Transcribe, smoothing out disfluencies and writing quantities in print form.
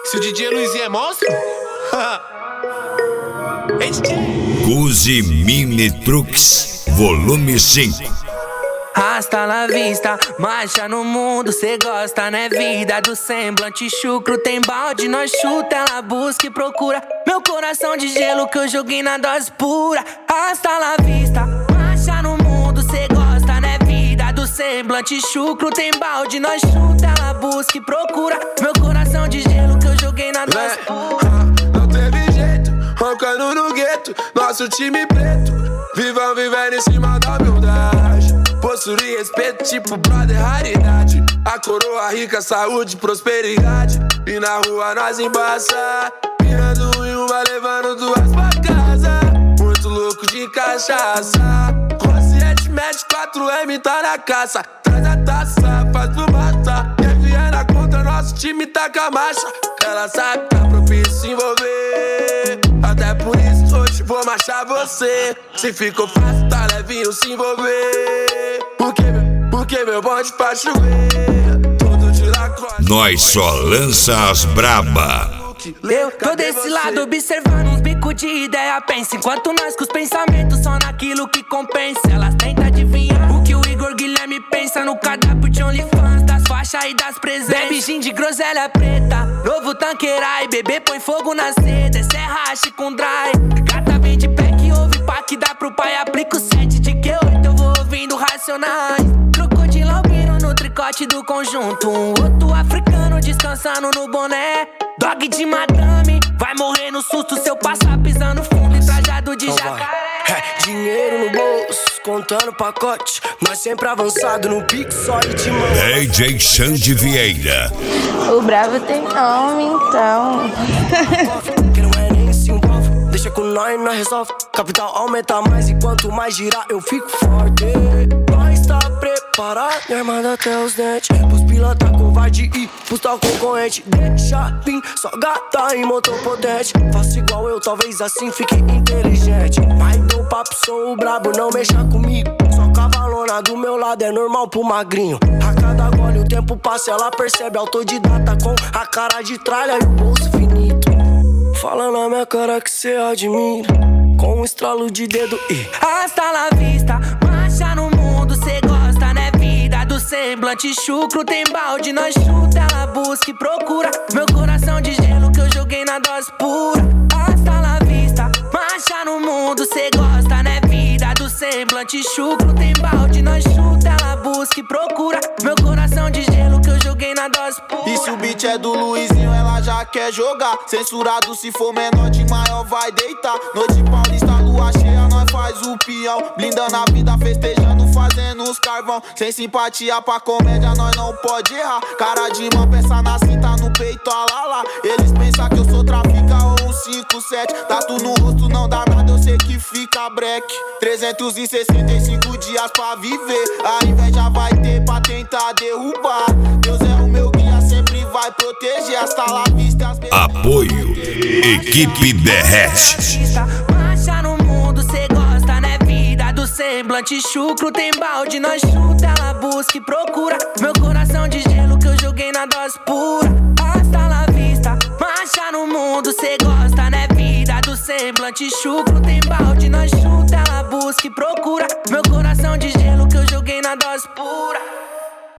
Se o DJ Luizinho é monstro? Use Mini Trucks, volume 5. Hasta la vista, marcha no mundo, cê gosta, né? Vida do semblante chucro, tem balde, nós chuta, ela busca e procura. Meu coração de gelo que eu joguei na dose pura. Hasta la vista, marcha no mundo, cê gosta, né? Vida do semblante chucro, tem balde, nós chuta, ela busca e procura. Meu coração de gelo que eu joguei na dose pura. Não teve jeito, roncando no gueto, nosso time preto. Vivam vivendo em cima da humildade. Postura e respeito, tipo brother, raridade. A coroa rica, saúde, prosperidade. E na rua nós embaça, mirando em uma, levando duas pra casa. Muito louco de cachaça, consciente, mete 4M, tá na caça. Traz a taça, faz fumaça. Quem vier na conta, nosso time tá com a marcha. Ela sabe que tá propício se envolver. Até por isso hoje vou marchar você. Se ficou fácil, tá levinho se envolver. Porque meu bonde pra chover. Todo de lacoste. Nós só lança as braba. Eu tô desse lado observando uns bicos de ideia. Pensa enquanto nós com os pensamentos só naquilo que compensa. Elas tentam adivinhar o que o Igor Guilherme pensa no cardápio de OnlyFans, das faixas e das presenças. Bebe gin de groselha preta, novo tanquerai. Bebê põe fogo na seda, esse é hash com dry. Gata vem de pé que ouve pá que dá pro pai. Aplica o 7 de Q8, eu vou ouvindo Racionais. Crocodilo albino no tricote do conjunto. Um outro africano descansando no boné. Dog de madame, vai morrer no susto se eu passar pisando fundo e trajado de jacaré. Dinheiro no bolso, contando pacote, mas sempre avançado no Pix, só e de mão. DJ Xande Vieira. O bravo tem nome, então. Que não é nem se envolve, deixa com nós resolve. Capital aumenta mais e quanto mais girar eu fico forte. Nós tá preparado, armado até os dentes. Pros pilota covarde e pros tal concorrente. Deixa vir, só gata e motor potente. Faço igual eu, talvez assim fique inteligente. Mas dou papo, sou o brabo, não mexa comigo. Só cavalona do meu lado é normal pro magrinho. A cada gole o tempo passa, ela percebe autodidata com a cara de tralha e o bolso finito. Fala na minha cara que cê admira, com um estralo de dedo e hasta la vista, marcha no mundo, cê gosta, né? Vida do semblante chucro, tem balde, nós chuta, ela busca e procura. Meu coração de gelo que eu joguei na dose pura. Hasta la vista, marcha no mundo, cê gosta, né? Vida do semblante chucro, tem balde, nós chuta, ela busca e procura. Meu coração de gelo que eu joguei na dose pura. E se o beat é do Luizinho, ela já quer jogar. Censurado se for menor de maior vai deitar. Noite paulista, lua cheia, nós faz o peão. Blindando a vida, festejando, fazendo os carvão. Sem simpatia pra comédia, nós não pode errar. Cara de mão, peça na cinta, no peito, lá. Eles pensam que eu sou trafica ou um 5-7. Tatu no rosto não dá nada, eu sei que fica breque. 365 dias pra viver. A inveja vai ter pra tentar derrubar. Deus é o meu guia, sempre vai proteger. Hasta la vista, as Apoio Equipe Derrete. Marcha no mundo, cê gosta, né? Vida do semblante chucro, tem balde, nós chuta, ela busca e procura. Meu coração de gelo que eu joguei na dose pura. Hasta la vista, marcha no mundo, cê gosta, né? Vida do semblante chucro, tem